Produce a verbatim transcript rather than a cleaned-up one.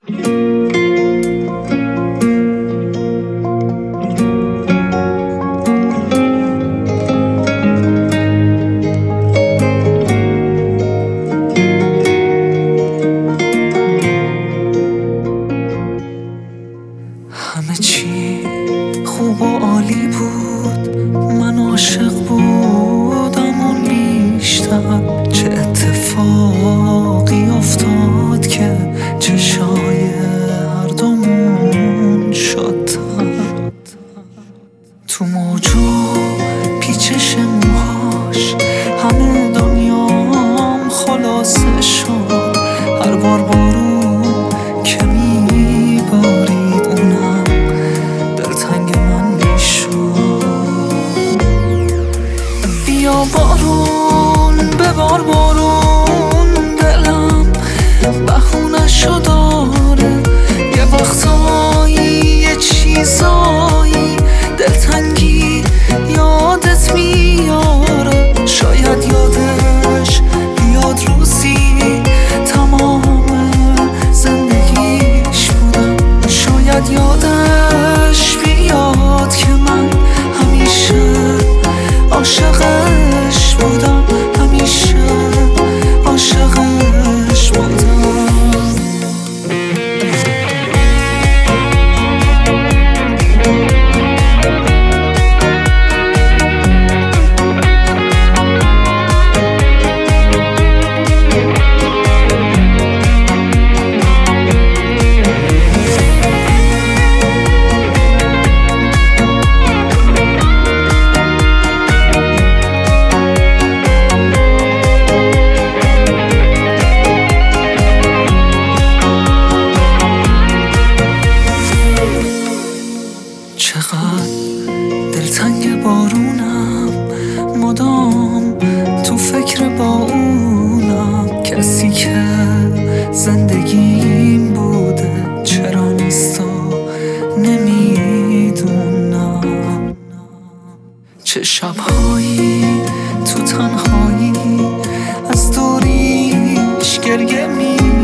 همه چی خوب و عالی بود، من عاشق بودم اون بیشتر. چه اتفاقی افتاد که چشای هر دومون شد تر. تو موجو پیچش موهاش همه دنیام خلاصه شد. هر بار بارون که میبارید اونم دلتنگ من میشد. بیا بارون ببار بارون، دلم بهونه‌شو داره. یه وقتایی یه چیزایی دلتنگی یادت میاره. شاید یادش بیاد روزی تمام زندگیش بودم. شاید یادش بیاد که من همیشه عاشقش بودم، همیشه عاشقش بودم. چقدر دلتنگ بارونم، مدام تو فکر با اونم. کسی که زندگیم بوده چرا نیست و نمیدونم. چه شبهایی تو تنهایی از دوریش گریه می